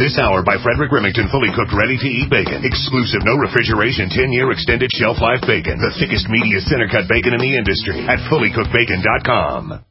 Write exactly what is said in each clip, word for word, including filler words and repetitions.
This hour by Frederick Remington, fully cooked, ready-to-eat bacon. Exclusive, no refrigeration, ten-year extended shelf life bacon. The thickest, meatiest, center-cut bacon in the industry at fully cooked bacon dot com.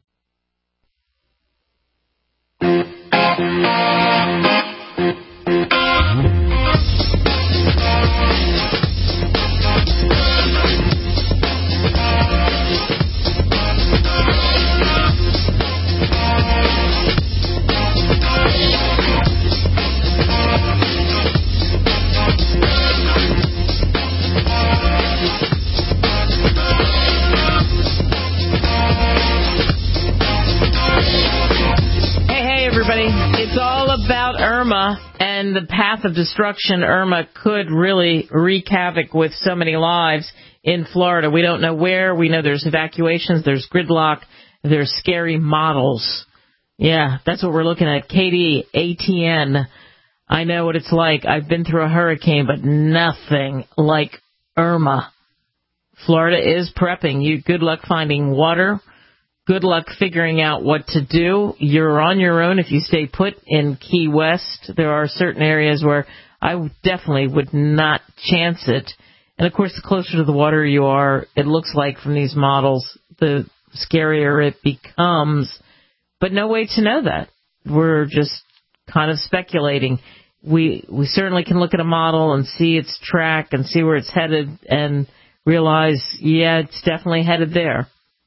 It's all about Irma and the path of destruction. Irma could really wreak havoc with so many lives in Florida. We don't know where. We know there's evacuations, there's gridlock, there's scary models. Yeah, that's what we're looking at. Katie, A T N. I know what it's like. I've been through a hurricane, but nothing like Irma. Florida is prepping. You good luck finding water. Good luck figuring out what to do. You're on your own if you stay put in Key West. There are certain areas where I definitely would not chance it. And, of course, the closer to the water you are, it looks like from these models, the scarier it becomes. But no way to know that. We're just kind of speculating. We we certainly can look at a model and see its track and see where it's headed and realize, yeah, it's definitely headed there.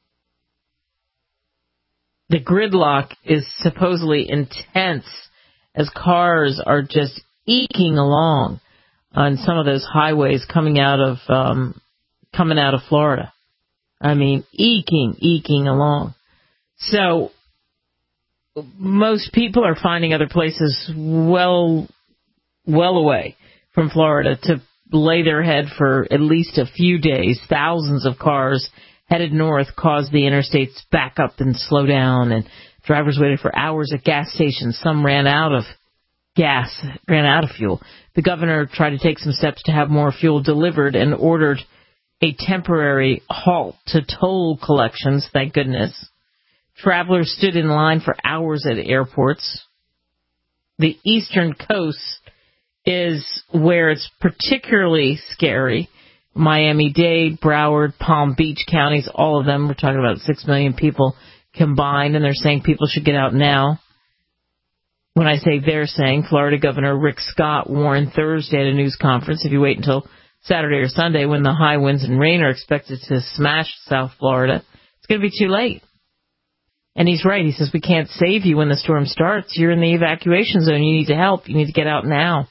The gridlock is supposedly intense as cars are just eking along on some of those highways coming out of um, coming out of Florida. I mean, eking, eking along. So most people are finding other places well, well away from Florida to lay their head for at least a few days. Thousands of cars headed north caused the interstates back up and slow down, and drivers waited for hours at gas stations. Some ran out of gas, ran out of fuel. The governor tried to take some steps to have more fuel delivered and ordered a temporary halt to toll collections, thank goodness. Travelers stood in line for hours at airports. The eastern coast is where it's particularly scary. Miami-Dade, Broward, Palm Beach counties, all of them. We're talking about six million people combined, and they're saying people should get out now. When I say they're saying, Florida Governor Rick Scott warned Thursday at a news conference, if you wait until Saturday or Sunday when the high winds and rain are expected to smash South Florida, it's going to be too late. And he's right. He says, we can't save you when the storm starts. You're in the evacuation zone. You need to help. You need to get out now.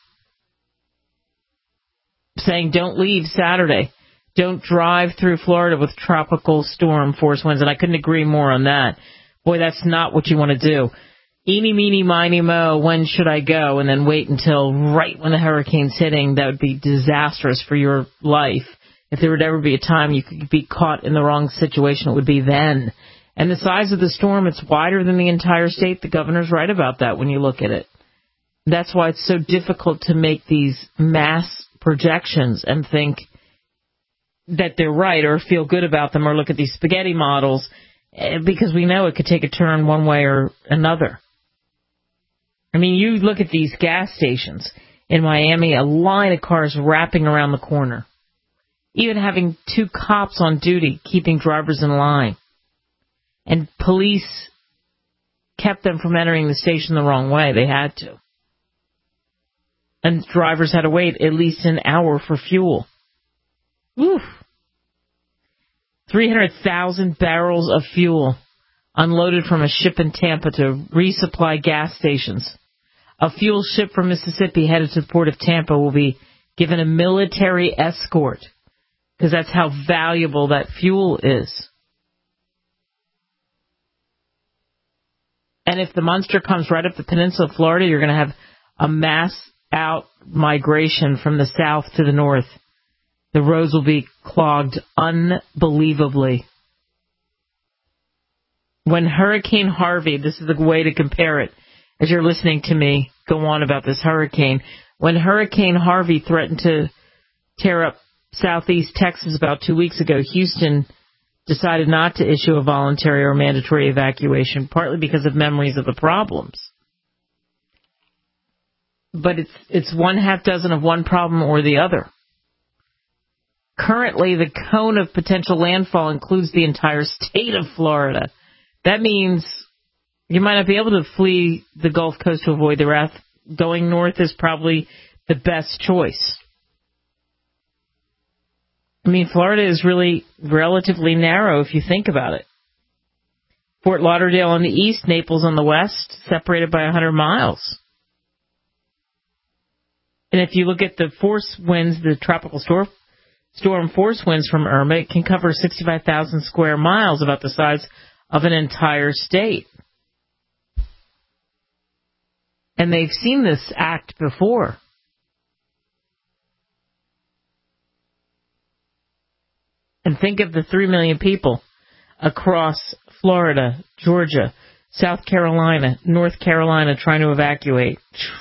Saying don't leave Saturday. Don't drive through Florida with tropical storm force winds. And I couldn't agree more on that. Boy, that's not what you want to do. Eeny, meeny, miny, mo, when should I go? And then wait until right when the hurricane's hitting. That would be disastrous for your life. If there would ever be a time you could be caught in the wrong situation, it would be then. And the size of the storm, it's wider than the entire state. The governor's right about that when you look at it. That's why it's so difficult to make these mass projections and think that they're right or feel good about them or look at these spaghetti models, because we know it could take a turn one way or another. I mean, you look at these gas stations in Miami, a line of cars wrapping around the corner, even having two cops on duty keeping drivers in line. And police kept them from entering the station the wrong way. They had to. And drivers had to wait at least an hour for fuel. Oof. three hundred thousand barrels of fuel unloaded from a ship in Tampa to resupply gas stations. A fuel ship from Mississippi headed to the port of Tampa will be given a military escort because that's how valuable that fuel is. And if the monster comes right up the peninsula of Florida, you're going to have a mass out migration from the south to the north. The roads will be clogged unbelievably. When Hurricane Harvey, this is the way to compare it, as you're listening to me go on about this hurricane, when Hurricane Harvey threatened to tear up southeast Texas about two weeks ago, Houston decided not to issue a voluntary or mandatory evacuation, partly because of memories of the problems. but it's it's one half dozen of one problem or the other. Currently, the cone of potential landfall includes the entire state of Florida. That means you might not be able to flee the Gulf Coast to avoid the wrath. Going north is probably the best choice. I mean, Florida is really relatively narrow if you think about it. Fort Lauderdale on the east, Naples on the west, separated by one hundred miles. And if you look at the force winds, the tropical storm, storm force winds from Irma, it can cover sixty-five thousand square miles, about the size of an entire state. And they've seen this act before. And think of the three million people across Florida, Georgia, South Carolina, North Carolina trying to evacuate.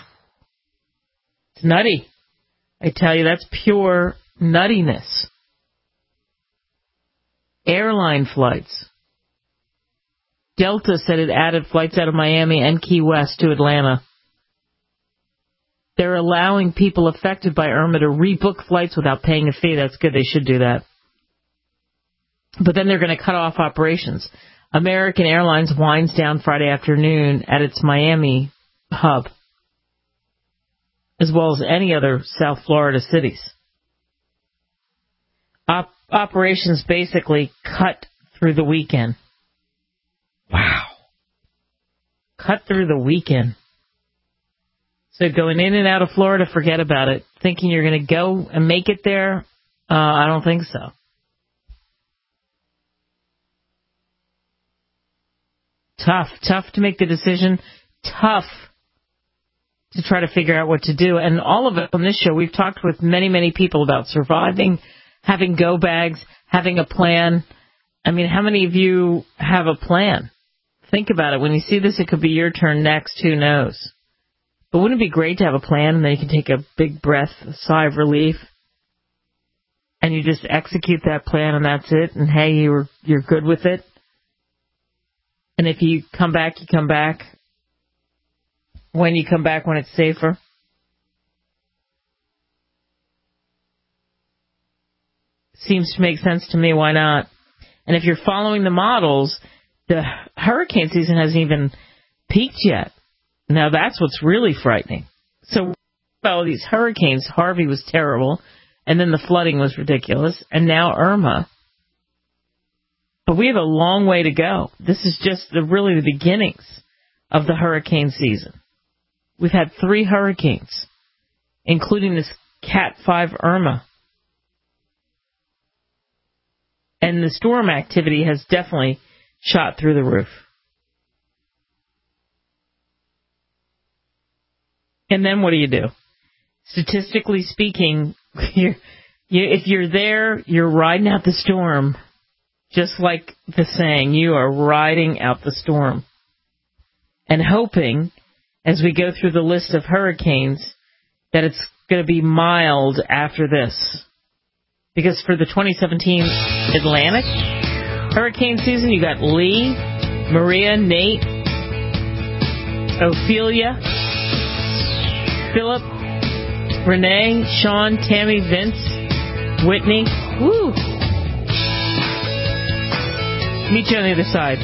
It's nutty. I tell you, that's pure nuttiness. Airline flights. Delta said it added flights out of Miami and Key West to Atlanta. They're allowing people affected by Irma to rebook flights without paying a fee. That's good. They should do that. But then they're going to cut off operations. American Airlines winds down Friday afternoon at its Miami hub, as well as any other South Florida cities. Op- operations basically cut through the weekend. Wow. Cut through the weekend. So going in and out of Florida, forget about it. Thinking you're going to go and make it there, uh, I don't think so. Tough, tough to make the decision, tough to try to figure out what to do. And all of it on this show, we've talked with many, many people about surviving, having go bags, having a plan. I mean, how many of you have a plan? Think about it. When you see this, it could be your turn next. Who knows? But wouldn't it be great to have a plan and then you can take a big breath, a sigh of relief, and you just execute that plan and that's it, and hey, you're you're good with it? And if you come back, you come back. When you come back, when it's safer. Seems to make sense to me. Why not? And if you're following the models, the hurricane season hasn't even peaked yet. Now that's what's really frightening. So all these hurricanes, Harvey was terrible, and then the flooding was ridiculous, and now Irma. But we have a long way to go. This is just the, really the beginnings of the hurricane season. We've had three hurricanes, including this Cat five Irma. And the storm activity has definitely shot through the roof. And then what do you do? Statistically speaking, you're, you, if you're there, you're riding out the storm. Just like the saying, you are riding out the storm. And hoping, as we go through the list of hurricanes, that it's going to be mild after this. Because for the twenty seventeen Atlantic hurricane season, you got Lee, Maria, Nate, Ophelia, Philip, Renee, Sean, Tammy, Vince, Whitney. Woo! Meet you on the other side.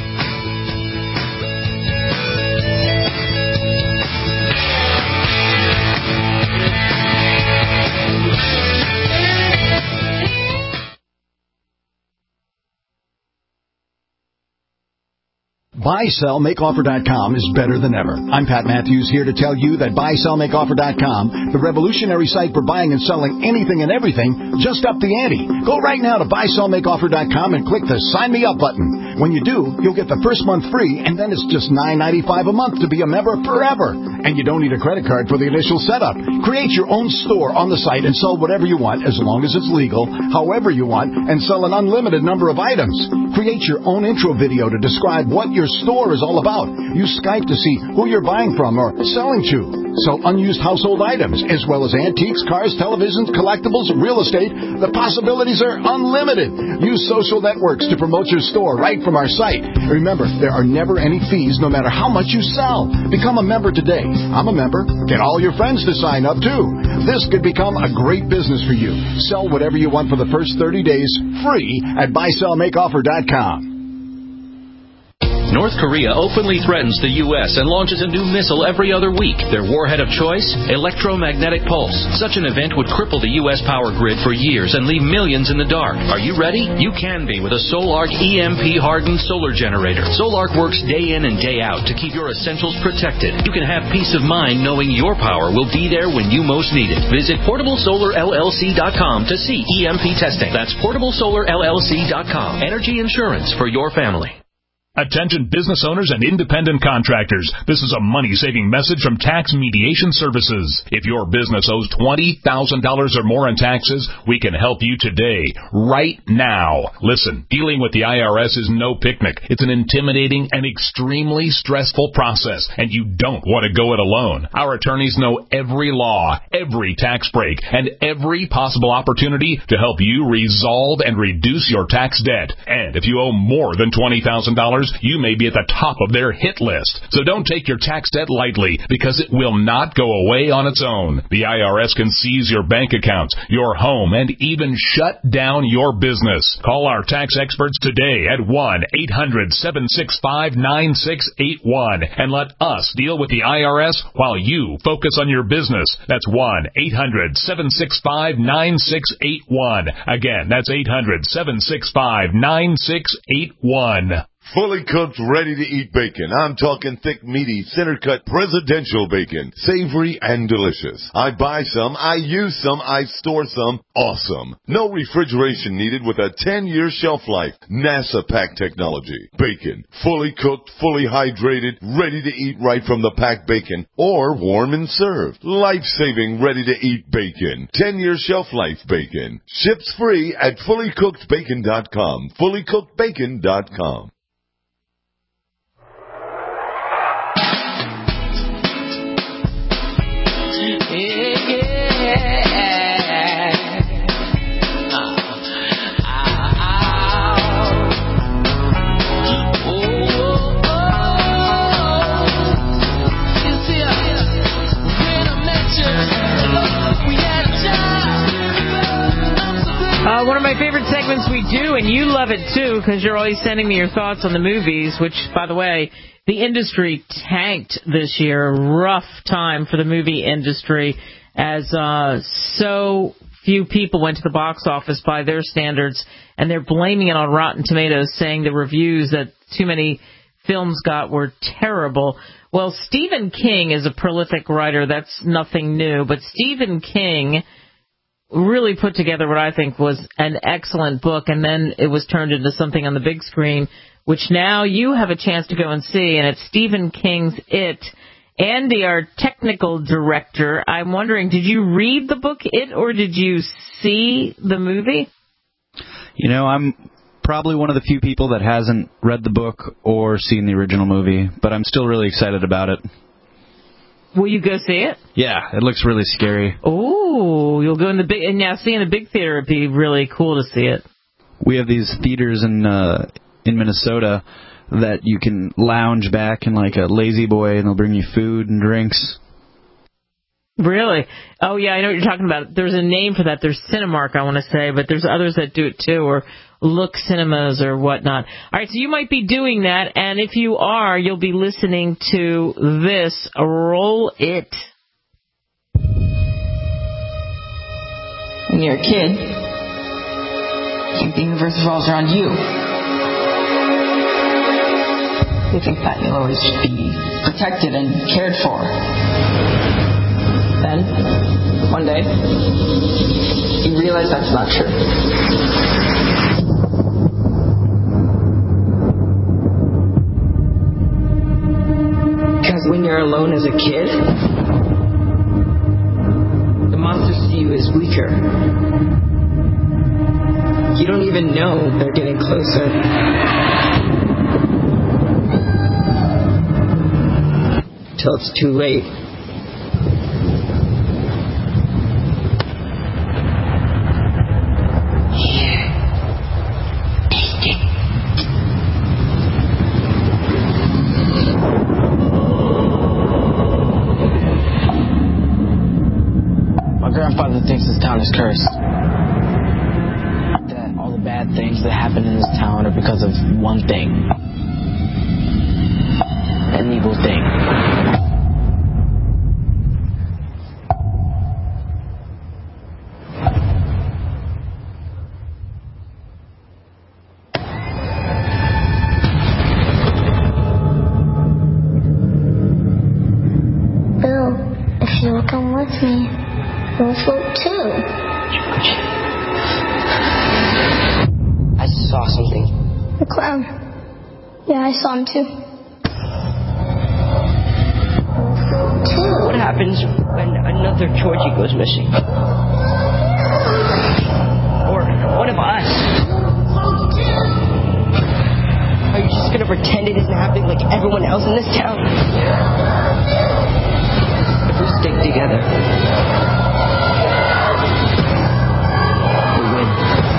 buy sell make offer dot com is better than ever. I'm Pat Matthews, here to tell you that buy sell make offer dot com, the revolutionary site for buying and selling anything and everything, just upped the ante. Go right now to buy sell make offer dot com and click the Sign Me Up button. When you do, you'll get the first month free, and then it's just nine ninety-five a month to be a member forever. And you don't need a credit card for the initial setup. Create your own store on the site and sell whatever you want, as long as it's legal, however you want, and sell an unlimited number of items. Create your own intro video to describe what your store is all about. Use Skype to see who you're buying from or selling to. Sell unused household items, as well as antiques, cars, televisions, collectibles, real estate. The possibilities are unlimited. Use social networks to promote your store right from our site. Remember, there are never any fees no matter how much you sell. Become a member today. I'm a member. Get all your friends to sign up, too. This could become a great business for you. Sell whatever you want for the first thirty days free at buy sell make offer dot com. North Korea openly threatens the U S and launches a new missile every other week. Their warhead of choice? Electromagnetic pulse. Such an event would cripple the U S power grid for years and leave millions in the dark. Are you ready? You can be with a Solarc E M P-hardened solar generator. Solarc works day in and day out to keep your essentials protected. You can have peace of mind knowing your power will be there when you most need it. Visit portable solar L L C dot com to see E M P testing. That's portable solar L L C dot com. Energy insurance for your family. Attention business owners and independent contractors. This is a money-saving message from Tax Mediation Services. If your business owes twenty thousand dollars or more in taxes, we can help you today, right now. Listen, dealing with the I R S is no picnic. It's an intimidating and extremely stressful process, and you don't want to go it alone. Our attorneys know every law, every tax break, and every possible opportunity to help you resolve and reduce your tax debt. And if you owe more than twenty thousand dollars, you may be at the top of their hit list. So don't take your tax debt lightly, because it will not go away on its own. The I R S can seize your bank accounts, your home, and even shut down your business. Call our tax experts today at one eight hundred seven six five nine six eight one and let us deal with the I R S while you focus on your business. That's one eight hundred seven six five nine six eight one. Again, that's eight hundred seven six five nine six eight one. Fully cooked, ready-to-eat bacon. I'm talking thick, meaty, center-cut presidential bacon. Savory and delicious. I buy some, I use some, I store some. Awesome. No refrigeration needed with a ten-year shelf life. NASA pack technology. Bacon. Fully cooked, fully hydrated, ready to eat right from the packed bacon, or warm and served. Life-saving, ready-to-eat bacon. ten-year shelf life bacon. Ships free at fully cooked bacon dot com. fully cooked bacon dot com. Uh, one of my favorite segments we do, and you love it too, because you're always sending me your thoughts on the movies, which, by the way, the industry tanked this year. Rough time for the movie industry, as uh, so few people went to the box office by their standards, and they're blaming it on Rotten Tomatoes, saying the reviews that too many films got were terrible. Well, Stephen King is a prolific writer. That's nothing new, but Stephen King really put together what I think was an excellent book, and then it was turned into something on the big screen, which now you have a chance to go and see, and it's Stephen King's It. Andy, our technical director, I'm wondering, did you read the book It, or did you see the movie? You know, I'm probably one of the few people that hasn't read the book or seen the original movie, but I'm still really excited about it. Will you go see it? Yeah, it looks really scary. Oh, you'll go in the big, and now seeing the big theater would be really cool to see it. We have these theaters in uh, in Minnesota that you can lounge back in like a lazy boy, and they'll bring you food and drinks. Really? Oh, yeah, I know what you're talking about. There's a name for that. There's Cinemark, I want to say, but there's others that do it too, or Look Cinemas or whatnot. All right, so you might be doing that, and if you are, you'll be listening to this. Roll it. When you're a kid, you think the universe revolves around you. You think that you'll always be protected and cared for. Then, one day, you realize that's not true. Because when you're alone as a kid, the monsters to you is weaker. You don't even know they're getting closer. Till it's too late. My grandfather thinks this town is cursed. That all the bad things that happen in this town are because of one thing. An evil thing. If you'll come with me, we'll float too. I saw something. The clown. Yeah, I saw him too. We'll float too. What happens when another Georgie goes missing? Or one of us? Are you just gonna pretend it isn't happening like everyone else in this town? We stick together. We win.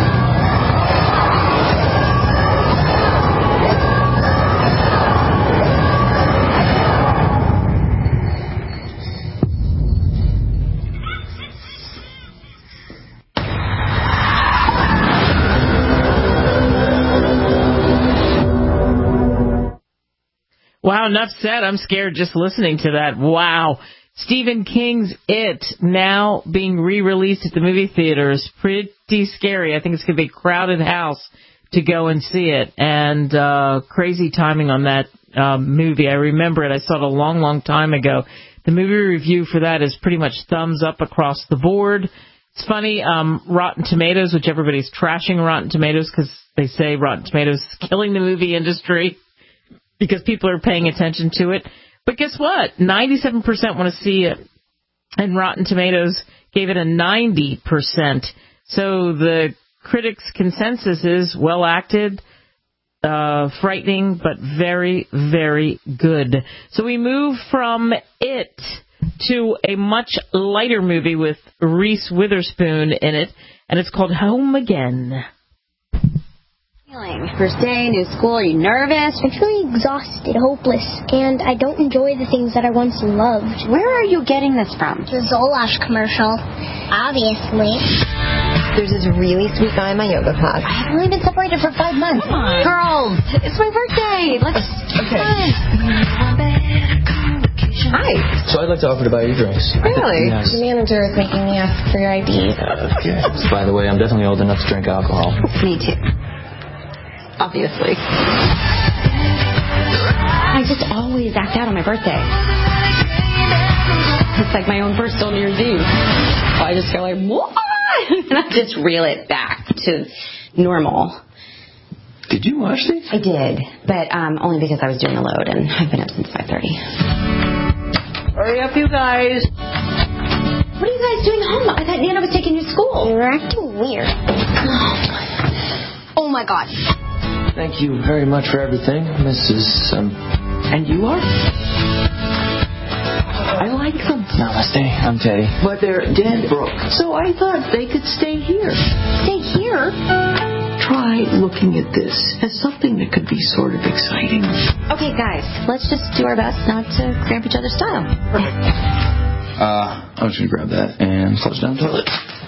Wow, enough said. I'm scared just listening to that. Wow. Stephen King's It now being re-released at the movie theaters. Pretty scary. I think it's going to be a crowded house to go and see it. And uh crazy timing on that uh, movie. I remember it. I saw it a long, long time ago. The movie review for that is pretty much thumbs up across the board. It's funny, um, Rotten Tomatoes, which everybody's trashing Rotten Tomatoes because they say Rotten Tomatoes is killing the movie industry because people are paying attention to it. But guess what? ninety-seven percent want to see it, and Rotten Tomatoes gave it a ninety percent. So the critics' consensus is well acted, uh, frightening, but very, very good. So we move from It to a much lighter movie with Reese Witherspoon in it, and it's called Home Again. First day, new school, are you nervous? I'm feeling exhausted, hopeless, and I don't enjoy the things that I once loved. Where are you getting this from? The Zoloft commercial, obviously. There's this really sweet guy in my yoga class. I've only been separated for five months. Come on. Girls, it's my birthday. Let's... Okay. Hi. So I'd like to offer to buy you drinks. Really? Yes. The manager is making me ask for your I D. Okay. By the way, I'm definitely old enough to drink alcohol. Me too. Obviously. I just always act out on my birthday. It's like my own personal New Year's Eve. I just go like, what? And I just reel it back to normal. Did you watch these? I did, but um, only because I was doing a load, and I've been up since five thirty. Hurry up, you guys. What are you guys doing home? I thought Nana was taking you to school. You're acting weird. Oh, my God. Thank you very much for everything, Missus Um, And you are? I like them. Namaste, I'm Teddy. But they're dead broke. So I thought they could stay here. Stay here? Try looking at this as something that could be sort of exciting. Okay, guys, let's just do our best not to cramp each other's style. Perfect. Uh, I'm just gonna grab that and flush down the toilet.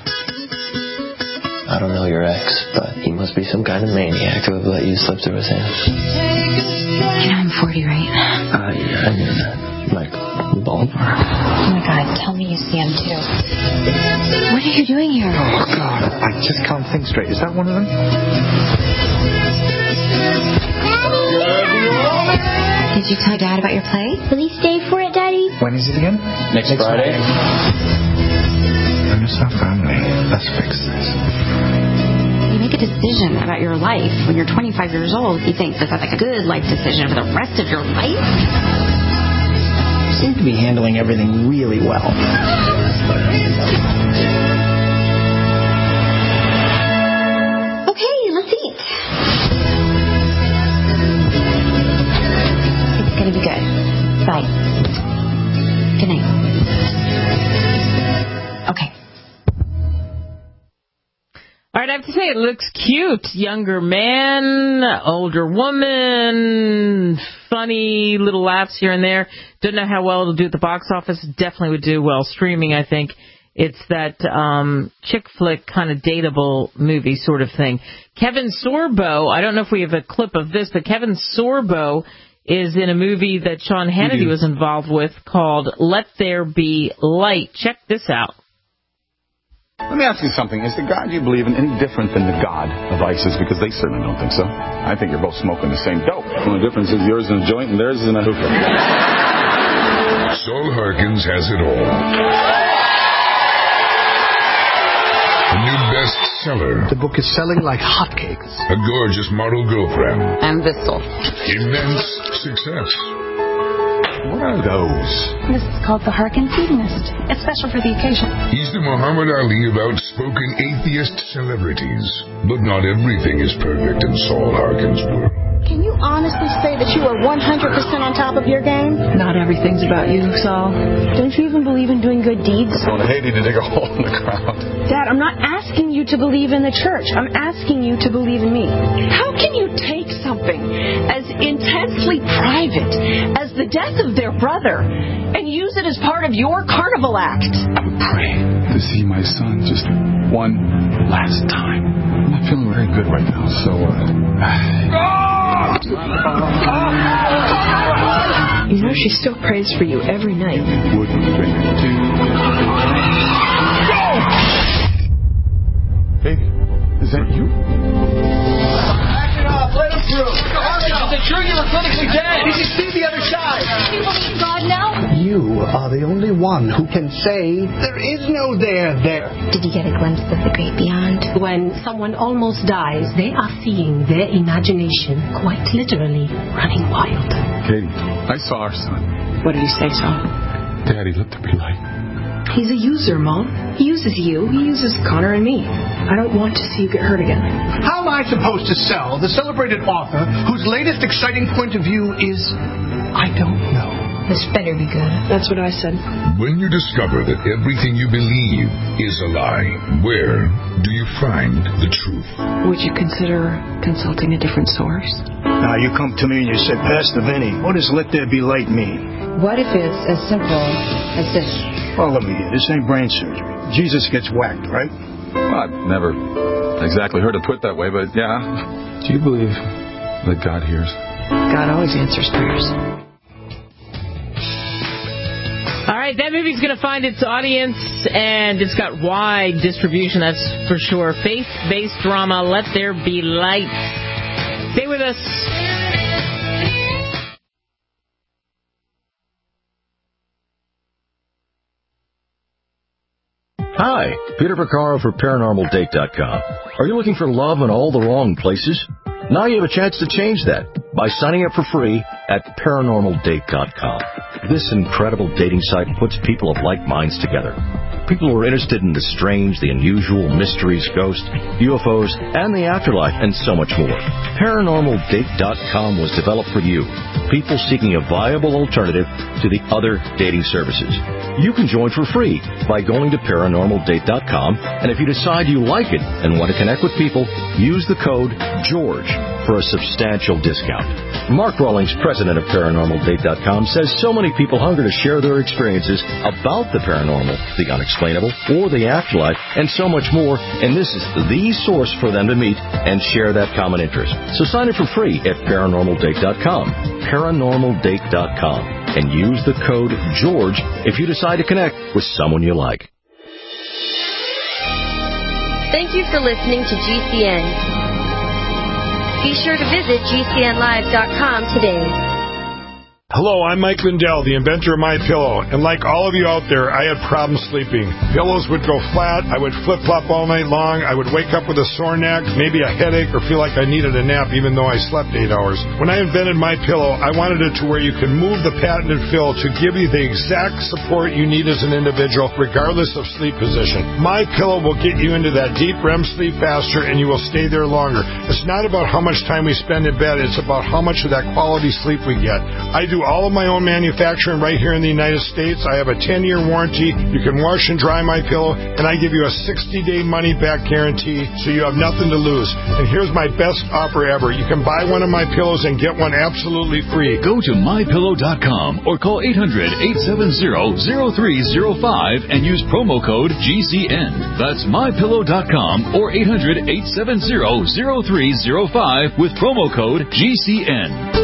I don't know your ex, but he must be some kind of maniac to have let you slip through his hands. You know I'm forty, right? Uh, yeah, I knew that. Like, ballpark. Oh my God, tell me you see him too. What are you doing here? Oh God, I just can't think straight. Is that one of them? Did you tell Dad about your play? Will he stay for it, Daddy? When is it again? Next, Next Friday. Join us our family. Let's fix this. You make a decision about your life when you're twenty-five years old. You think that's like a good life decision for the rest of your life? You seem to be handling everything really well. Okay, let's eat. It's gonna be good. Bye. Good night. Okay. All right, I have to say it looks cute. Younger man, older woman, funny little laughs here and there. Don't know how well it'll do at the box office. Definitely would do well streaming, I think. It's that um, chick flick kind of dateable movie sort of thing. Kevin Sorbo, I don't know if we have a clip of this, but Kevin Sorbo is in a movie that Sean Hannity was involved with called Let There Be Light. Check this out. Let me ask you something. Is the God you believe in any different than the God of ISIS? Because they certainly don't think so. I think you're both smoking the same dope. The only difference is yours in a joint and theirs is in a hookah. Saul Harkins has it all. A new bestseller. The book is selling like hotcakes. A gorgeous model girlfriend. And Bissell. Immense success. What are those? This is called the Harkins Hedonist. It's special for the occasion. He's the Muhammad Ali of outspoken atheist celebrities. But not everything is perfect in Saul Harkins' world. Can you honestly say that you are one hundred percent on top of your game? Not everything's about you, Saul. Don't you even believe in doing good deeds? I want Haiti to dig a hole in the ground. Dad, I'm not asking you to believe in the church. I'm asking you to believe in me. How can you take something as intensely private as the death of their brother and use it as part of your carnival act? I would pray to see my son just one last time. I'm not feeling very good right now, so... Uh... You know she still prays for you every night. Would drink two. Go! Baby, is that you? Back it up, let him through. Is it true you were clinically dead? Did you see the other side? Do you believe in God now? You are the only one who can say there is no there there. Did you get a glimpse of the great beyond? When someone almost dies, they are seeing their imagination quite literally running wild. Katie, I saw our son. What did he say, Saul? Daddy, let there be light. He's a user, Mom. He uses you. He uses Connor and me. I don't want to see you get hurt again. How am I supposed to sell the celebrated author whose latest exciting point of view is, I don't know? This better be good. That's what I said. When you discover that everything you believe is a lie, where do you find the truth? Would you consider consulting a different source? Now you come to me and you say, Pastor Vinny, what does let there be light mean? What if it's as simple as this? Well, let me hear. This ain't brain surgery. Jesus gets whacked, right? Well, I've never exactly heard it put that way, but yeah. Do you believe that God hears? God always answers prayers. All right, that movie's going to find its audience, and it's got wide distribution, that's for sure. Faith-based drama, Let There Be Light. Stay with us. Hi, Peter Picaro for Paranormal Date dot com. Are you looking for love in all the wrong places? Now you have a chance to change that by signing up for free at Paranormal Date dot com. This incredible dating site puts people of like minds together. People who are interested in the strange, the unusual, mysteries, ghosts, U F Os, and the afterlife, and so much more. Paranormal Date dot com was developed for you, people seeking a viable alternative to the other dating services. You can join for free by going to Paranormal Date dot com, and if you decide you like it and want to connect with people, use the code GEORGE for a substantial discount. Mark Rawlings, president of Paranormal Date dot com, says so many people hunger to share their experiences about the paranormal, the unexplainable, or the afterlife, and so much more, and this is the source for them to meet and share that common interest. So sign up for free at Paranormal Date dot com, Paranormal Date dot com, and use the code GEORGE if you decide to connect with someone you like. Thank you for listening to G C N. Be sure to visit G C N live dot com today. Hello, I'm Mike Lindell, the inventor of MyPillow, and like all of you out there, I had problems sleeping. Pillows would go flat, I would flip-flop all night long, I would wake up with a sore neck, maybe a headache, or feel like I needed a nap even though I slept eight hours. When I invented MyPillow, I wanted it to where you can move the patented fill to give you the exact support you need as an individual, regardless of sleep position. MyPillow will get you into that deep R E M sleep faster, and you will stay there longer. It's not about how much time we spend in bed, it's about how much of that quality sleep we get. I do do all of my own manufacturing right here in the United States. I have a ten-year warranty. You can wash and dry my pillow, and I give you a sixty-day money-back guarantee, so you have nothing to lose. And here's my best offer ever. You can buy one of my pillows and get one absolutely free. Go to my pillow dot com or call eight hundred, eight seven zero, zero three zero five and use promo code G C N. That's my pillow dot com or eight hundred, eight seven zero, zero three zero five with promo code G C N.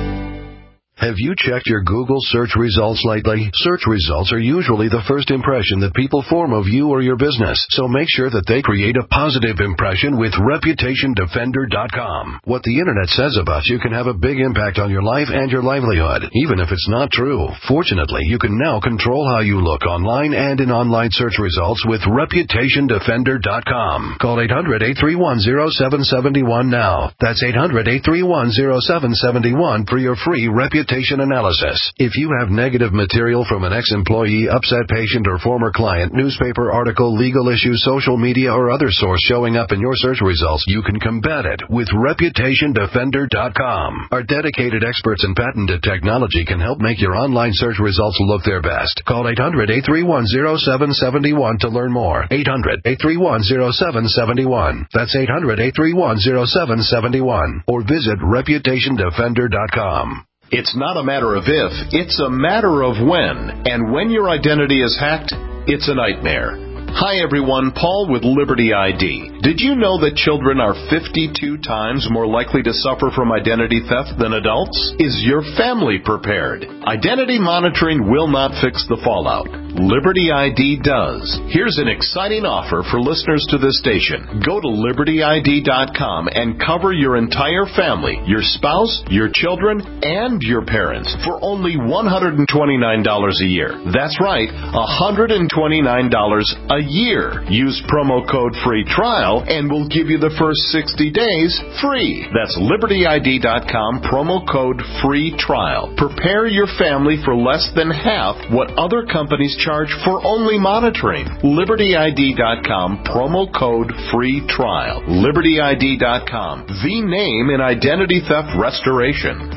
Have you checked your Google search results lately? Search results are usually the first impression that people form of you or your business, so make sure that they create a positive impression with reputation defender dot com. What the Internet says about you can have a big impact on your life and your livelihood, even if it's not true. Fortunately, you can now control how you look online and in online search results with reputation defender dot com. Call eight hundred, eight three one, zero seven seven one now. That's eight hundred, eight three one, zero seven seven one for your free reputation analysis. If you have negative material from an ex-employee, upset patient, or former client, newspaper article, legal issue, social media, or other source showing up in your search results, you can combat it with reputation defender dot com. Our dedicated experts in patented technology can help make your online search results look their best. Call eight hundred, eight three one, zero seven seven one to learn more. eight hundred, eight three one, zero seven seven one. That's eight hundred, eight three one, zero seven seven one. Or visit reputation defender dot com. It's not a matter of if, it's a matter of when. And when your identity is hacked, it's a nightmare. Hi everyone, Paul with Liberty I D. Did you know that children are fifty-two times more likely to suffer from identity theft than adults? Is your family prepared? Identity monitoring will not fix the fallout. Liberty I D does. Here's an exciting offer for listeners to this station. Go to liberty I D dot com and cover your entire family, your spouse, your children, and your parents for only one hundred twenty-nine dollars a year. That's right, one hundred twenty-nine dollars a year. Use promo code free trial and we'll give you the first sixty days free. That's liberty I D dot com, promo code free trial. Prepare your family for less than half what other companies charge for only monitoring. liberty I D dot com, promo code free trial. liberty I D dot com, the name in identity theft restoration.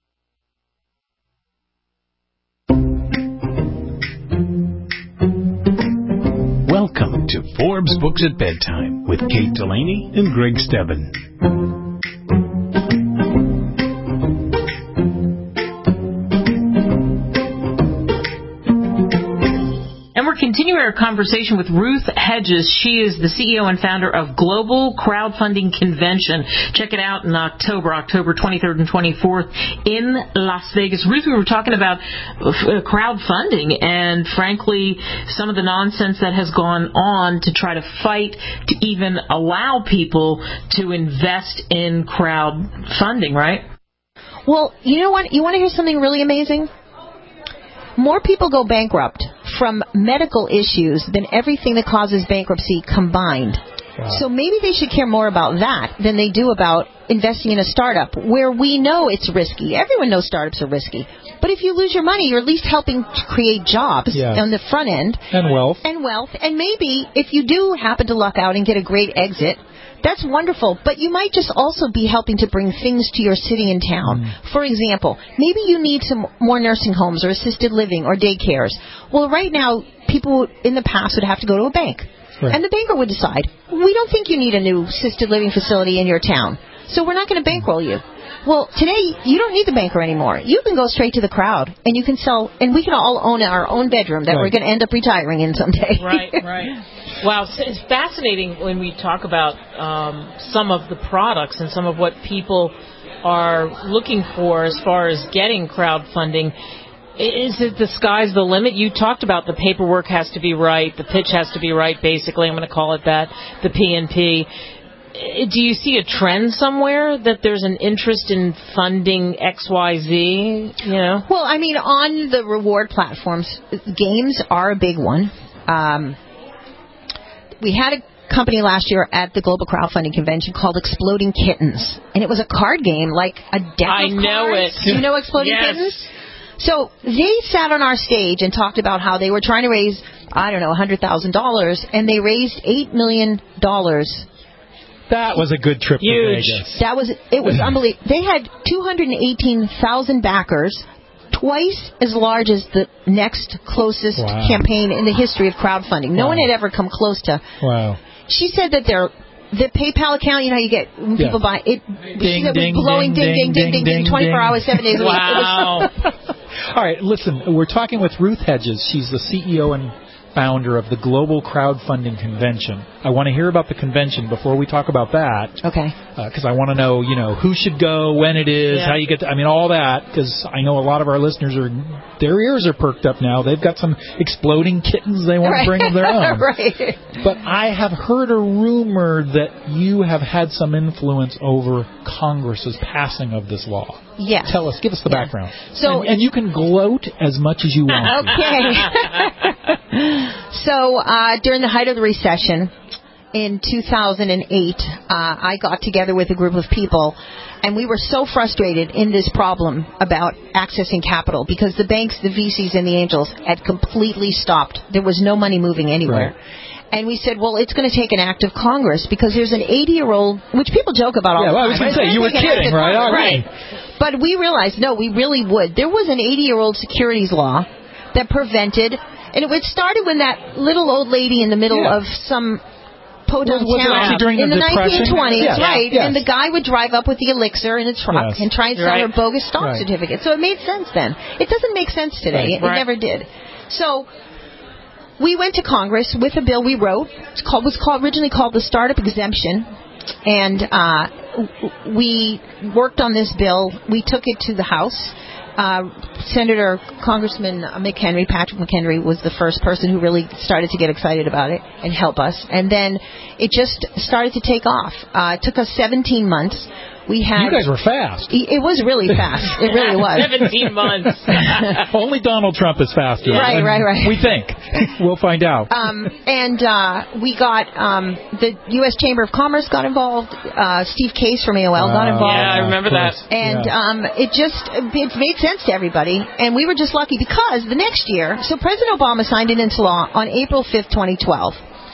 Welcome to Forbes Books at Bedtime with Kate Delaney and Greg Stebbin. And we're continuing our conversation with Ruth Hedges. She is the C E O and founder of Global Crowdfunding Convention. Check it out in October, October twenty-third and twenty-fourth in Las Vegas. Ruth, we were talking about crowdfunding and, frankly, some of the nonsense that has gone on to try to fight to even allow people to invest in crowdfunding, right? Well, you know what? You want to hear something really amazing? More people go bankrupt from medical issues than everything that causes bankruptcy combined. Wow. So maybe they should care more about that than they do about investing in a startup where we know it's risky. Everyone knows startups are risky. But if you lose your money, you're at least helping to create jobs yeah. on the front end. And wealth. And wealth. And maybe if you do happen to luck out and get a great exit, that's wonderful, but you might just also be helping to bring things to your city and town. Mm. For example, maybe you need some more nursing homes or assisted living or daycares. Well, right now, people in the past would have to go to a bank. Right. And the banker would decide, we don't think you need a new assisted living facility in your town, so we're not going to bankroll you. Well, today, you don't need the banker anymore. You can go straight to the crowd, and you can sell, and we can all own our own bedroom that right. we're going to end up retiring in someday. Right, right. Wow, it's fascinating when we talk about um, some of the products and some of what people are looking for as far as getting crowdfunding. Is it the sky's the limit? You talked about the paperwork has to be right, the pitch has to be right, basically. I'm going to call it that, the P and P. Do you see a trend somewhere that there's an interest in funding X Y Z? You know? Well, I mean, on the reward platforms, games are a big one. Um, we had a company last year at the Global Crowdfunding Convention called Exploding Kittens, and it was a card game, like a deck I of know cards. it. You know Exploding yes. Kittens? So they sat on our stage and talked about how they were trying to raise, I don't know, one hundred thousand dollars, and they raised eight million dollars. That was a good trip Huge. to Vegas. That was, it was unbelievable. They had two hundred eighteen thousand backers, twice as large as the next closest Wow. campaign in the history of crowdfunding. No Wow. one had ever come close to. Wow. She said that their the PayPal account, you know, how you get when Yeah. people buy it. Ding, she said ding, it was blowing ding, ding, ding, ding, ding, ding, twenty-four ding. hours, seven days a week. It was- Wow. All right, listen, we're talking with Ruth Hedges. She's the C E O and founder of the Global Crowdfunding Convention. I want to hear about the convention before we talk about that. Okay. Because I want to know, you know, who should go, when it is, Yeah. how you get to, I mean, all that, because I know a lot of our listeners are, their ears are perked up now. They've got some exploding kittens they want Right. to bring of their own. Right. But I have heard a rumor that you have had some influence over Congress's passing of this law. Yes. Tell us, give us the Yeah. background. So- and, and you can gloat as much as you want. Okay. So uh, during the height of the recession in two thousand eight, uh, I got together with a group of people, and we were so frustrated in this problem about accessing capital because the banks, the V Cs, and the angels had completely stopped. There was no money moving anywhere. Right. And we said, well, it's going to take an act of Congress because there's an eighty-year-old, which people joke about all Yeah, the well, I time. was gonna right? say, It's you gonna were take an act kidding, of right? Congress. All right. But we realized, no, we really would. There was an eighty-year-old securities law that prevented, and it started when that little old lady in the middle Yeah. of some podunk Was it town actually during in the the Depression? nineteen twenties, Yes. right? Yes. And the guy would drive up with the elixir in a truck Yes. and try and sell her Right. bogus stock Right. certificate. So it made sense then. It doesn't make sense today. Right. It, Right. it never did. So we went to Congress with a bill we wrote. It's called was called originally called the Startup Exemption, and uh, w- we worked on this bill. We took it to the House. Uh, Senator Congressman McHenry, Patrick McHenry, was the first person who really started to get excited about it and help us. And then it just started to take off. Uh, it took us seventeen months. We had You guys were fast. It was really fast. It really was. seventeen months. Only Donald Trump is faster. Right, And right, right. We think. We'll find out. Um, and uh, we got um, the U S Chamber of Commerce got involved. Uh, Steve Case from A O L got Wow. involved. Yeah, I remember Of course. that. And Yeah. um, it just it made sense to everybody, and we were just lucky because the next year, so President Obama signed it into law on April fifth, twenty twelve,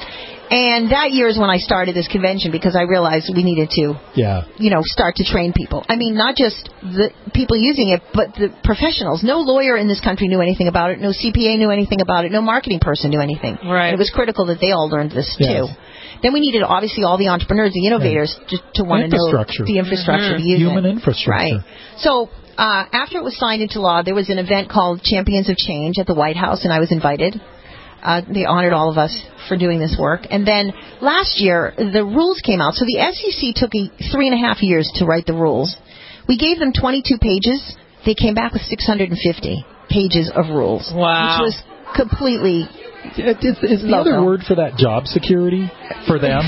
and that year is when I started this convention because I realized we needed to, Yeah. you know, start to train people. I mean, not just the people using it, but the professionals. No lawyer in this country knew anything about it. No C P A knew anything about it. No marketing person knew anything. Right. And it was critical that they all learned this Yes. too. Then we needed, obviously, all the entrepreneurs, the innovators, to, to want to know Infrastructure. the infrastructure to use Human it. infrastructure. Right. So uh, after it was signed into law, there was an event called Champions of Change at the White House, and I was invited. Uh, they honored all of us for doing this work. And then last year, the rules came out. So the S E C took a, three and a half years to write the rules. We gave them twenty-two pages. They came back with six hundred fifty pages of rules. Wow. Which was completely... Is, is the Logo. other word for that job security for them?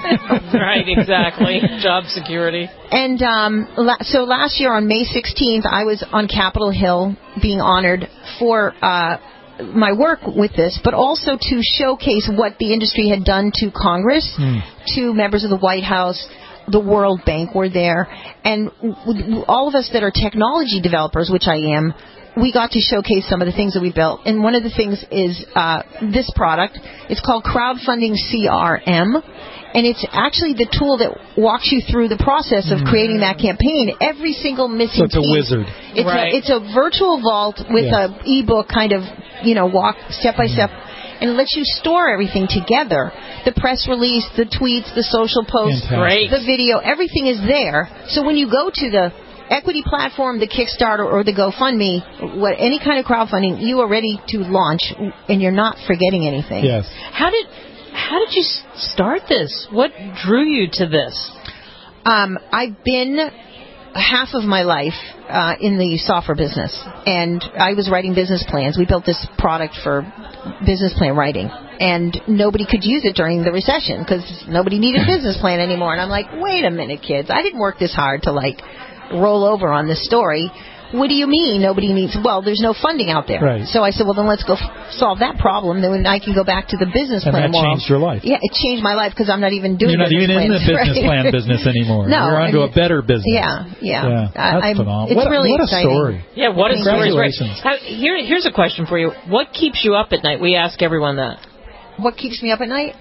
Right, exactly. Job security. And um, la- so last year on May sixteenth, I was on Capitol Hill being honored for uh, my work with this, but also to showcase what the industry had done to Congress, Hmm. to members of the White House. The World Bank were there. And w- w- all of us that are technology developers, which I am, we got to showcase some of the things that we built. And one of the things is uh, this product. It's called Crowdfunding C R M. And it's actually the tool that walks you through the process of creating that campaign. Every single missing So it's a piece. wizard. It's, Right. a, it's a virtual vault with Yeah. a ebook kind of, you know, walk step by step. And it lets you store everything together. The press release, the tweets, the social posts, Fantastic. the video, everything is there. So when you go to the equity platform, the Kickstarter, or the GoFundMe, what any kind of crowdfunding, you are ready to launch, and you're not forgetting anything. Yes. How did how did you s- start this? What drew you to this? Um, I've been half of my life uh, in the software business, and I was writing business plans. We built this product for business plan writing, and nobody could use it during the recession because nobody needed a business plan anymore. And I'm like, wait a minute, kids, I didn't work this hard to like roll over on this story. What do you mean nobody needs? Well, there's no funding out there. Right. So I said, well, then let's go f- solve that problem. Then I can go back to the business And plan that world. changed your life. Yeah, it changed my life because I'm not even doing You're not even business in the plans, business right? plan business anymore. No, You're onto and- a better business. Yeah, yeah. Yeah, I- that's I'm- phenomenal. it's What a- really what a exciting. story. Yeah, what a story. Congratulations. How, here, here's a question for you. What keeps you up at night? We ask everyone that. What keeps me up at night?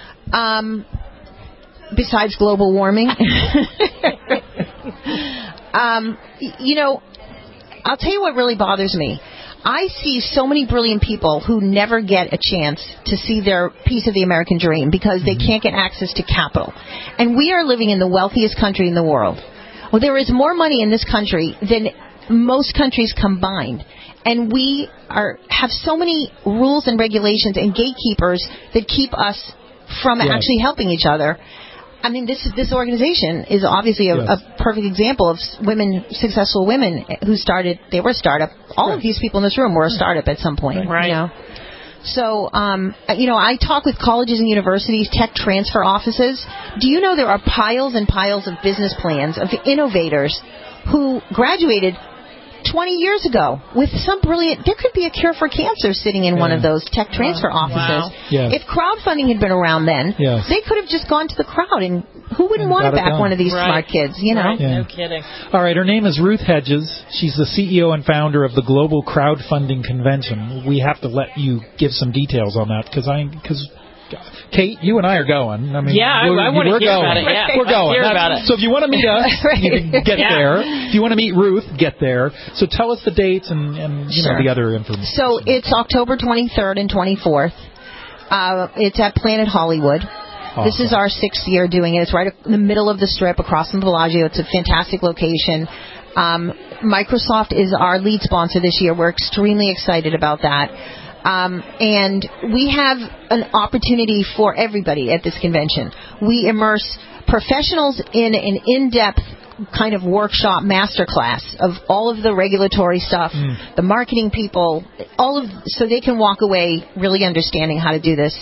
Um, besides global warming. um, y- you know, I'll tell you what really bothers me. I see so many brilliant people who never get a chance to see their piece of the American dream because they can't get access to capital. And we are living in the wealthiest country in the world. Well, there is more money in this country than most countries combined. And we are have so many rules and regulations and gatekeepers that keep us from yes. actually helping each other. I mean, this this organization is obviously a, yes. a perfect example of women, successful women who started. They were a startup. All right. of these people in this room were a startup at some point. Right. You know? So, um, you know, I talk with colleges and universities, tech transfer offices. Do you know there are piles and piles of business plans of innovators who graduated twenty years ago with some brilliant, there could be a cure for cancer sitting in yeah. one of those tech transfer wow. offices. Wow. Yes. If crowdfunding had been around then, yes. they could have just gone to the crowd, and who wouldn't and want to back one of these right. smart kids, you know? Right. Yeah. No kidding. All right, her name is Ruth Hedges. She's the C E O and founder of the Global Crowdfunding Convention. We have to let you give some details on that because I, because Kate, you and I are going. I mean, yeah, I, I want to hear going. about it. Yeah, we're going. Hear about it. So if you want to meet us, you can get yeah. there. If you want to meet Ruth, get there. So tell us the dates and, and you sure. know the other information. So it's October twenty-third and twenty-fourth. Uh, it's at Planet Hollywood. Awesome. This is our sixth year doing it. It's right in the middle of the Strip, across from Bellagio. It's a fantastic location. Um, Microsoft is our lead sponsor this year. We're extremely excited about that. Um, and we have an opportunity for everybody at this convention. We immerse professionals in an in-depth kind of workshop masterclass of all of the regulatory stuff, mm. the marketing people, all of, so they can walk away really understanding how to do this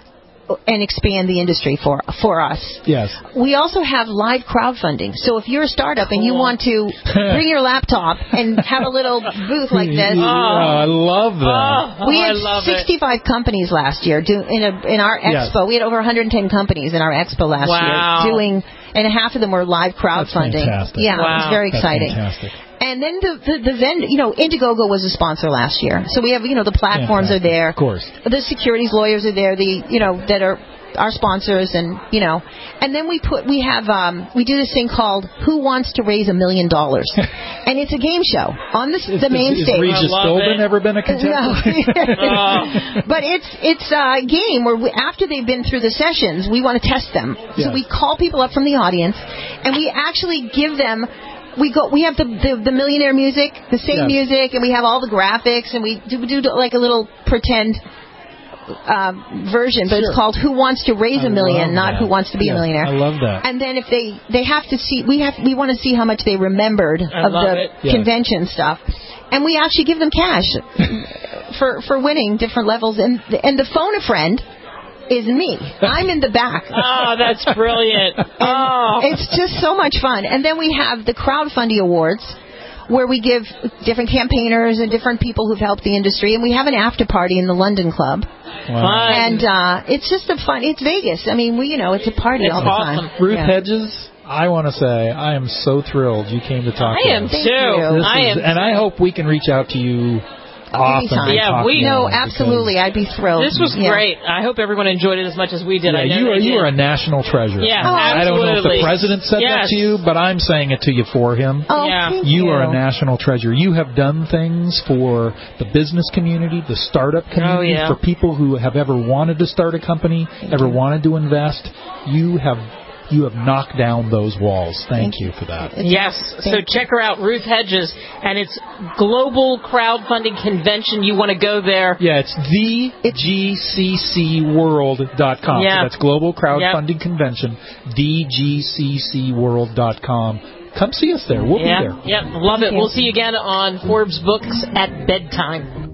and expand the industry for for us. Yes. We also have live crowdfunding. So if you're a startup cool. and you want to bring your laptop and have a little booth like this, oh, I love that. Oh, we had I love sixty-five it. companies last year do in a in our expo. Yes. We had over one hundred ten companies in our expo last wow. year doing, and half of them were live crowdfunding. That's fantastic. Yeah, wow. it was very That's exciting. Fantastic. And then the, the, the vendor, you know, Indiegogo was a sponsor last year. So we have, you know, the platforms fantastic. are there. Of course. The securities lawyers are there, the, you know, that are our sponsors, and, you know. And then we put, we have, um, we do this thing called Who Wants to Raise a Million Dollars? And it's a game show on the, the main is, stage. Has Regis Philbin ever been a contestant? No. oh. But it's, it's a game where we, after they've been through the sessions, we want to test them. Yes. So we call people up from the audience, and we actually give them, We go. We have the, the the millionaire music, the same yes. music, and we have all the graphics, and we do, do like a little pretend uh, version. But sure. it's called "Who Wants to Raise I a Million," not that. "Who Wants to Be yes, a Millionaire." I love that. And then if they they have to see, we have we want to see how much they remembered I of the it. convention yes. stuff, and we actually give them cash for for winning different levels. And and the phone a friend is me. I'm in the back. Oh, that's brilliant. Oh. It's just so much fun. And then we have the Crowdfunding Awards, where we give different campaigners and different people who've helped the industry. And we have an after party in the London Club. Wow. Fun. And uh, it's just a fun, it's Vegas. I mean, we, you know, it's a party it's all the awesome. time. Ruth yeah. Hedges, I want to say I am so thrilled you came to talk I to am us. too. This I is, am and I hope we can reach out to you often. Yeah, we no, absolutely. I'd be thrilled. This was yeah. great. I hope everyone enjoyed it as much as we did. Yeah, I know you are they you did. are a national treasure. Yeah, oh, I don't know if the president said yes. that to you, but I'm saying it to you for him. Oh, yeah. thank you you are a national treasure. You have done things for the business community, the startup community, oh, yeah. for people who have ever wanted to start a company, thank ever you. wanted to invest. You have You have knocked down those walls. Thank, Thank you for that. Yes. So check her out, Ruth Hedges, and it's Global Crowdfunding Convention. You want to go there? Yeah, it's the G C C world dot com. Yeah. So that's Global Crowdfunding yep. Convention, D G C C world dot com. Come see us there. We'll yeah. be there. Yep. Love it. We'll see you again on Forbes Books at bedtime.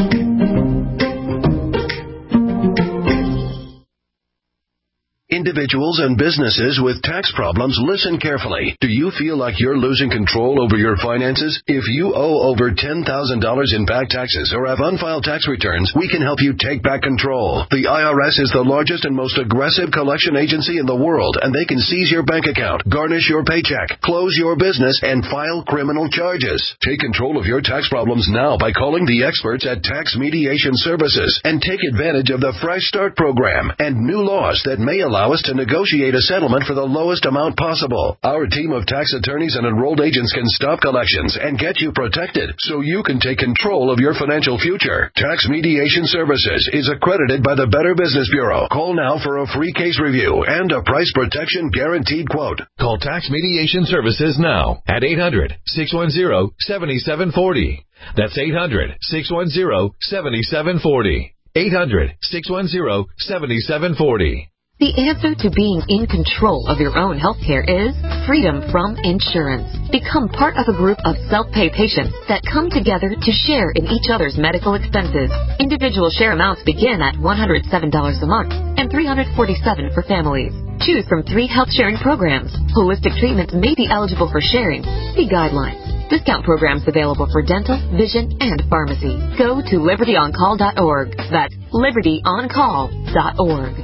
Individual individuals and businesses with tax problems, listen carefully. Do you feel like you're losing control over your finances? If you owe over ten thousand dollars in back taxes or have unfiled tax returns, we can help you take back control. The I R S is the largest and most aggressive collection agency in the world, and they can seize your bank account, garnish your paycheck, close your business, and file criminal charges. Take control of your tax problems now by calling the experts at Tax Mediation Services and take advantage of the Fresh Start program and new laws that may allow us to negotiate a settlement for the lowest amount possible. Our team of tax attorneys and enrolled agents can stop collections and get you protected so you can take control of your financial future. Tax Mediation Services is accredited by the Better Business Bureau. Call now for a free case review and a price protection guaranteed quote. Call Tax Mediation Services now at eight hundred, six one zero, seven seven four zero. That's eight hundred, six one zero, seven seven four zero. eight hundred, six one zero, seven seven four zero. The answer to being in control of your own health care is freedom from insurance. Become part of a group of self-pay patients that come together to share in each other's medical expenses. Individual share amounts begin at one hundred seven dollars a month and three hundred forty-seven dollars for families. Choose from three health sharing programs. Holistic treatments may be eligible for sharing. See guidelines. Discount programs available for dental, vision, and pharmacy. Go to liberty on call dot org. That's liberty on call dot org.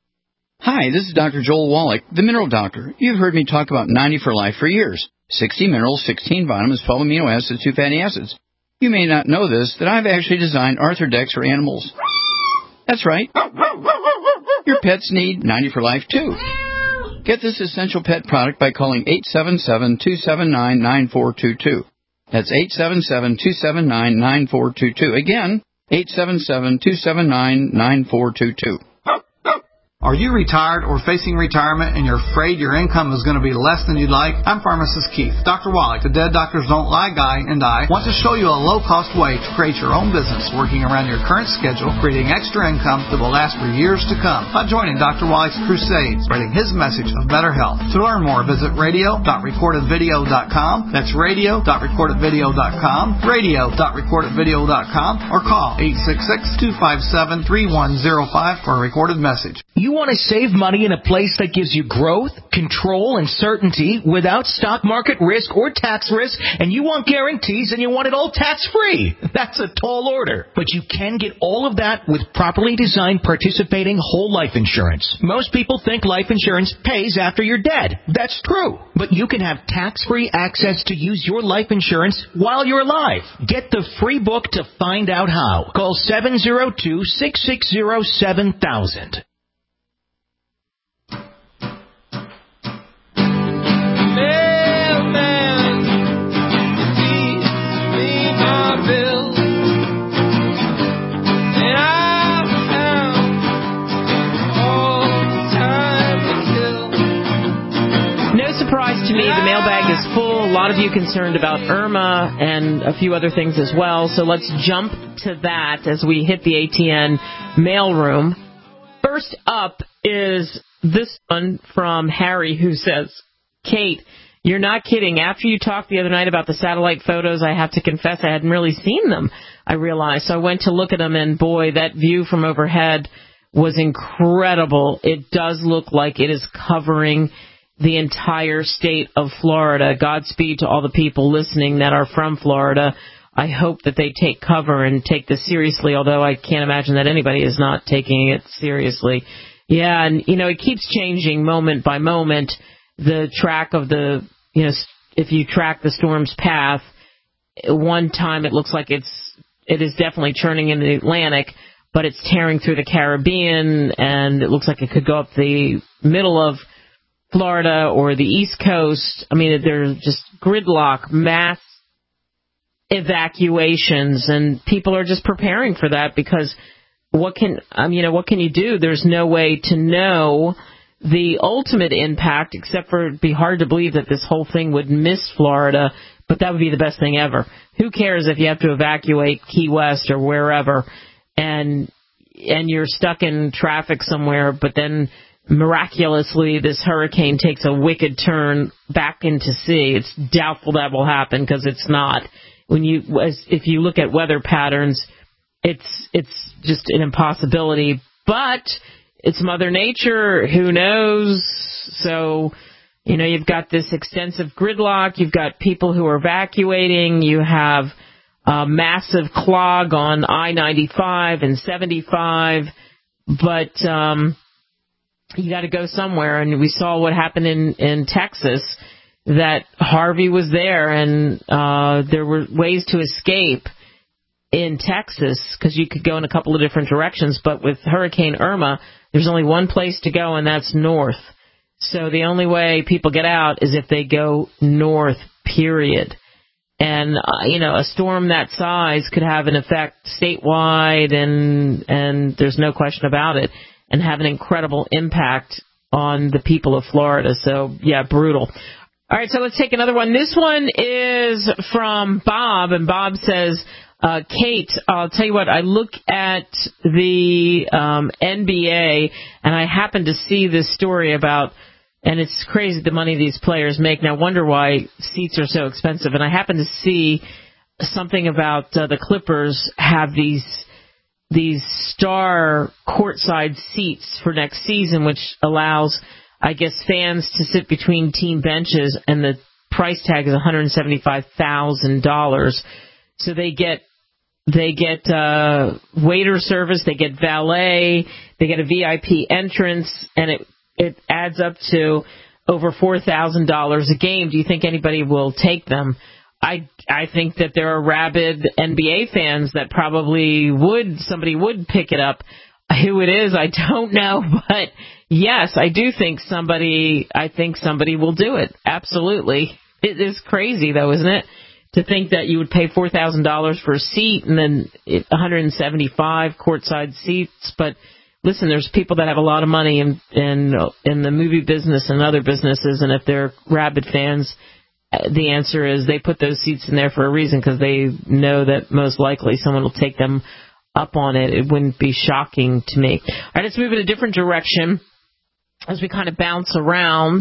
Hi, this is Doctor Joel Wallach, the Mineral Doctor. You've heard me talk about ninety for Life for years. sixty minerals, sixteen vitamins, twelve amino acids, two fatty acids. You may not know this, that I've actually designed Arthrodex for animals. That's right. Your pets need ninety for Life, too. Get this essential pet product by calling eight seven seven, two seven nine, nine four two two. That's eight seven seven, two seven nine, nine four two two. Again, eight seven seven, two seven nine, nine four two two. Are you retired or facing retirement and you're afraid your income is going to be less than you'd like? I'm pharmacist Keith. Doctor Wallach, the Dead Doctors Don't Lie guy, and I want to show you a low-cost way to create your own business working around your current schedule, creating extra income that will last for years to come by joining Doctor Wallach's crusade, spreading his message of better health. To learn more, visit radio dot recorded video dot com. That's radio dot recorded video dot com, radio dot recorded video dot com, or call eight six six, two five seven, three one zero five for a recorded message. You want to save money in a place that gives you growth, control, and certainty without stock market risk or tax risk, and you want guarantees and you want it all tax-free. That's a tall order. But you can get all of that with properly designed participating whole life insurance. Most people think life insurance pays after you're dead. That's true. But you can have tax-free access to use your life insurance while you're alive. Get the free book to find out how. Call seven zero two, six six zero, seven thousand. To me, the mailbag is full. A lot of you concerned about Irma and a few other things as well. So let's jump to that as we hit the A T N mailroom. First up is this one from Harry, who says, Kate, you're not kidding. After you talked the other night about the satellite photos, I have to confess I hadn't really seen them, I realized. So I went to look at them, and boy, that view from overhead was incredible. It does look like it is covering the entire state of Florida. Godspeed to all the people listening that are from Florida. I hope that they take cover and take this seriously, although I can't imagine that anybody is not taking it seriously. Yeah, and, you know, it keeps changing moment by moment. The track of the, you know, if you track the storm's path, one time it looks like it's, it is definitely churning in the Atlantic, but it's tearing through the Caribbean, and it looks like it could go up the middle of Florida or the East Coast. I mean, there's just gridlock, mass evacuations, and people are just preparing for that because what can, I mean, you know, what can you do? There's no way to know the ultimate impact, except for it'd be hard to believe that this whole thing would miss Florida, but that would be the best thing ever. Who cares if you have to evacuate Key West or wherever, and and you're stuck in traffic somewhere, but then miraculously this hurricane takes a wicked turn back into sea. It's doubtful that will happen because it's not. When you, as, if you look at weather patterns, it's it's just an impossibility. But it's Mother Nature. Who knows? So, you know, you've got this extensive gridlock. You've got people who are evacuating. You have a massive clog on I ninety-five and seventy-five. But um, you got to go somewhere. And we saw what happened in, in Texas, that Harvey was there, and uh, there were ways to escape in Texas because you could go in a couple of different directions. But with Hurricane Irma, there's only one place to go, and that's north. So the only way people get out is if they go north, period. And, uh, you know, a storm that size could have an effect statewide, and and there's no question about it, and have an incredible impact on the people of Florida. So, yeah, brutal. All right, so let's take another one. This one is from Bob, and Bob says, uh, Kate, I'll tell you what, I look at the um, N B A, and I happen to see this story about, and it's crazy the money these players make, and I wonder why seats are so expensive. And I happen to see something about uh, the Clippers have these these star courtside seats for next season, which allows, I guess, fans to sit between team benches, and the price tag is one hundred seventy-five thousand dollars. So they get they get uh, waiter service, they get valet, they get a V I P entrance, and it it adds up to over four thousand dollars a game. Do you think anybody will take them? I I think that there are rabid N B A fans that probably would, somebody would pick it up. Who it is, I don't know, but yes, I do think somebody, I think somebody will do it. Absolutely. It is crazy, though, isn't it? To think that you would pay four thousand dollars for a seat and then one hundred seventy-five courtside seats. But listen, there's people that have a lot of money in, in, in the movie business and other businesses, and if they're rabid fans, the answer is they put those seats in there for a reason, because they know that most likely someone will take them up on it. It wouldn't be shocking to me. All right, let's move in a different direction as we kind of bounce around.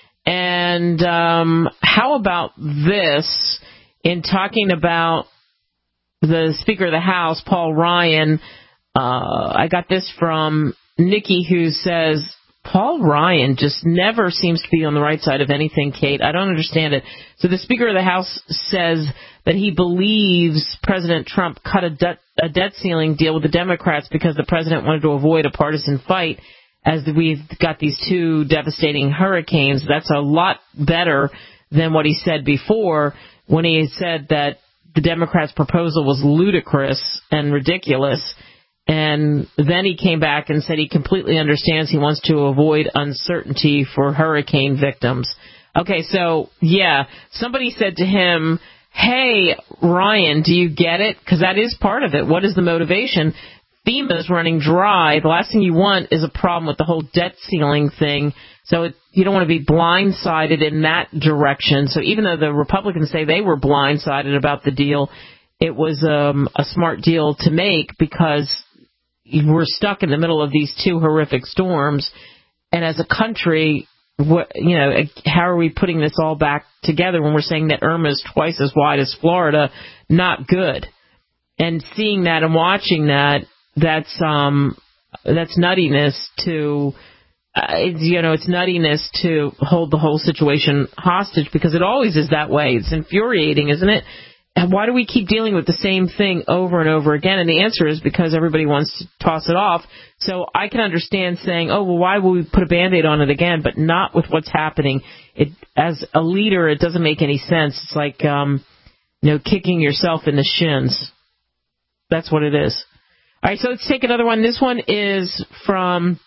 And um, how about this, in talking about the Speaker of the House, Paul Ryan, uh, I got this from Nikki, who says, Paul Ryan just never seems to be on the right side of anything, Kate. I don't understand it. So the Speaker of the House says that he believes President Trump cut a debt, a debt ceiling deal with the Democrats because the president wanted to avoid a partisan fight, as we've got these two devastating hurricanes. That's a lot better than what he said before, when he said that the Democrats' proposal was ludicrous and ridiculous. And then he came back and said he completely understands, he wants to avoid uncertainty for hurricane victims. Okay, so, yeah, somebody said to him, hey, Ryan, do you get it? Because that is part of it. What is the motivation? FEMA's running dry. The last thing you want is a problem with the whole debt ceiling thing. So it, you don't want to be blindsided in that direction. So even though the Republicans say they were blindsided about the deal, it was um, a smart deal to make, because we're stuck in the middle of these two horrific storms. And as a country, what, you know, how are we putting this all back together when we're saying that Irma is twice as wide as Florida? Not good. And seeing that and watching that, that's um, that's nuttiness to, uh, it's, you know, it's nuttiness to hold the whole situation hostage, because it always is that way. It's infuriating, isn't it? And why do we keep dealing with the same thing over and over again? And the answer is because everybody wants to toss it off. So I can understand saying, oh, well, why will we put a Band-Aid on it again? But not with what's happening. It, as a leader, it doesn't make any sense. It's like, um, you know, kicking yourself in the shins. That's what it is. All right, so let's take another one. This one is from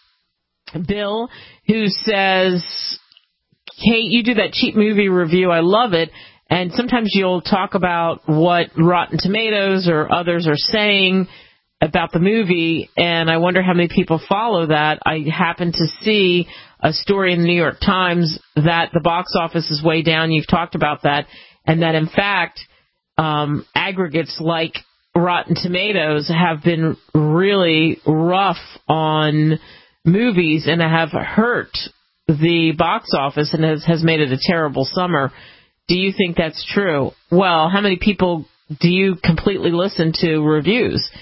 Bill, who says, Kate, you do that cheap movie review. I love it. And sometimes you'll talk about what Rotten Tomatoes or others are saying about the movie, and I wonder how many people follow that. I happen to see a story in the New York Times that the box office is way down. You've talked about that. And that, in fact, um, aggregates like Rotten Tomatoes have been really rough on movies and have hurt the box office and has, has made it a terrible summer. Do you think that's true? Well, how many people do you completely listen to reviews?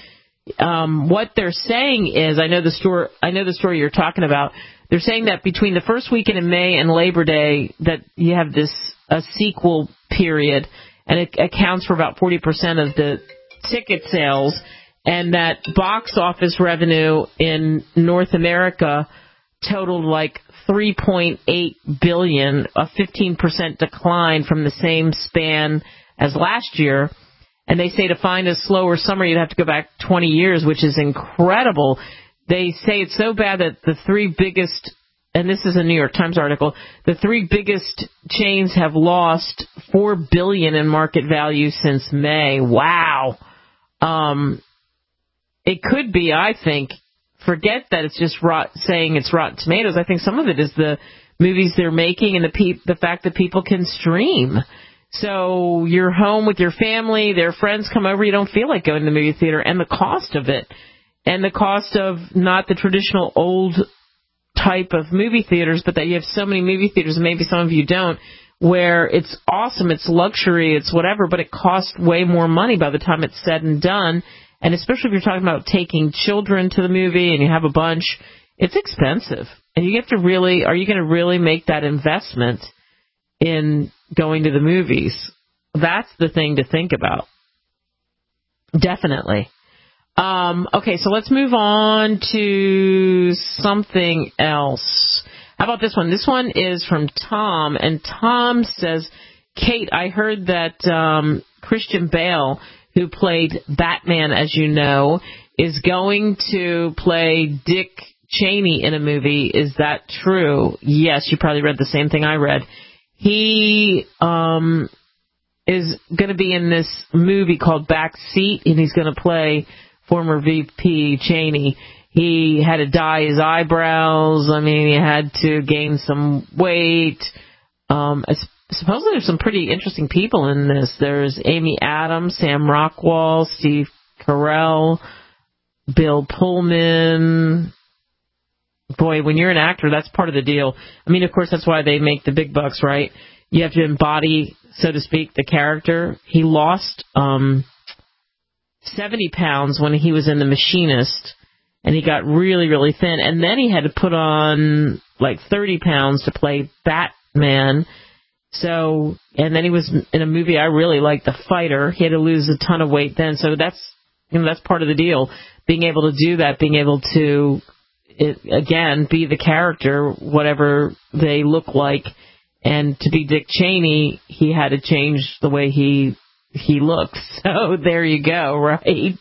um, what they're saying is, I know the story. I know the story you're talking about. They're saying that between the first weekend in May and Labor Day, that you have this a sequel period, and it accounts for about forty percent of the ticket sales, and that box office revenue in North America totaled like three point eight billion dollars, a fifteen percent decline from the same span as last year. And they say to find a slower summer, you'd have to go back twenty years, which is incredible. They say it's so bad that the three biggest, and this is a New York Times article, the three biggest chains have lost four billion dollars in market value since May. Wow. Um, it could be, I think, forget that it's just rot, saying it's Rotten Tomatoes. I think some of it is the movies they're making and the pe- the fact that people can stream. So you're home with your family, their friends come over, you don't feel like going to the movie theater, and the cost of it, and the cost of not the traditional old type of movie theaters, but that you have so many movie theaters, and maybe some of you don't, where it's awesome, it's luxury, it's whatever, but it costs way more money by the time it's said and done. And especially if you're talking about taking children to the movie and you have a bunch, it's expensive. And you have to really, are you going to really make that investment in going to the movies? That's the thing to think about. Definitely. Um, okay, so let's move on to something else. How about this one? This one is from Tom, and Tom says, Kate, I heard that um, Christian Bale, who played Batman, as you know, is going to play Dick Cheney in a movie. Is that true? Yes, you probably read the same thing I read. He um, is going to be in this movie called Backseat, and he's going to play former V P Cheney. He had to dye his eyebrows. I mean, he had to gain some weight. Um, supposedly there's some pretty interesting people in this. There's Amy Adams, Sam Rockwell, Steve Carell, Bill Pullman. Boy, when you're an actor, that's part of the deal. I mean, of course, that's why they make the big bucks, right? You have to embody, so to speak, the character. He lost um, seventy pounds when he was in The Machinist, and he got really, really thin. And then he had to put on like thirty pounds to play Batman. So, and then he was in a movie I really liked, The Fighter. He had to lose a ton of weight then. So that's, you know, that's part of the deal. Being able to do that, being able to, it, again, be the character, whatever they look like. And to be Dick Cheney, he had to change the way he he looks. So there you go, right?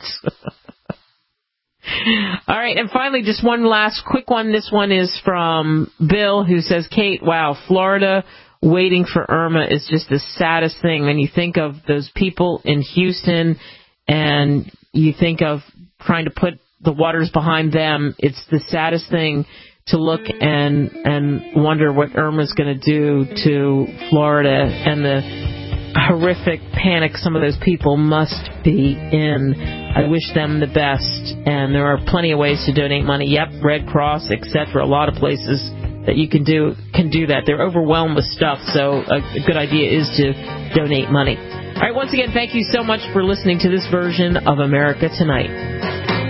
All right, and finally, just one last quick one. This one is from Bill, who says, Kate, wow, Florida waiting for Irma is just the saddest thing. When you think of those people in Houston and you think of trying to put the waters behind them, it's the saddest thing to look and and wonder what Irma's going to do to Florida and the horrific panic some of those people must be in. I wish them the best, and there are plenty of ways to donate money. Yep, Red Cross, et cetera. A lot of places that you can do can do that. They're overwhelmed with stuff, so a, a good idea is to donate money. All right, once again, thank you so much for listening to this version of America Tonight.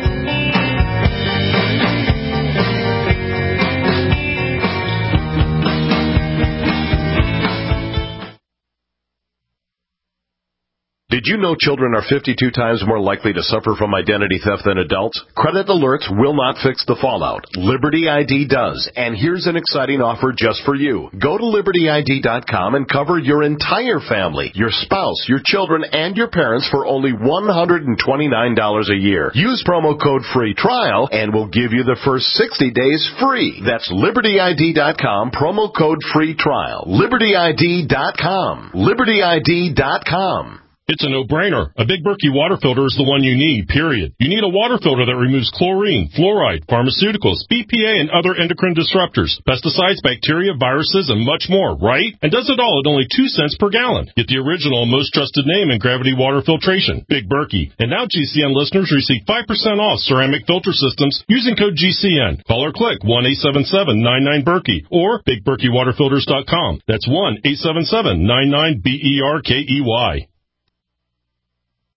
Did you know children are fifty-two times more likely to suffer from identity theft than adults? Credit alerts will not fix the fallout. Liberty I D does. And here's an exciting offer just for you. Go to Liberty I D dot com and cover your entire family, your spouse, your children, and your parents for only one hundred twenty-nine dollars a year. Use promo code FREE TRIAL and we'll give you the first sixty days free. That's Liberty I D dot com, promo code FREE TRIAL. Liberty I D dot com. Liberty I D dot com. It's a no-brainer. A Big Berkey water filter is the one you need, period. You need a water filter that removes chlorine, fluoride, pharmaceuticals, B P A, and other endocrine disruptors, pesticides, bacteria, viruses, and much more, right? And does it all at only two cents per gallon. Get the original and most trusted name in gravity water filtration, Big Berkey. And now G C N listeners receive five percent off ceramic filter systems using code G C N. Call or click one eight seven seven nine nine Berkey or big berkey water filters dot com. That's one eight seven seven nine nine B E R K E Y.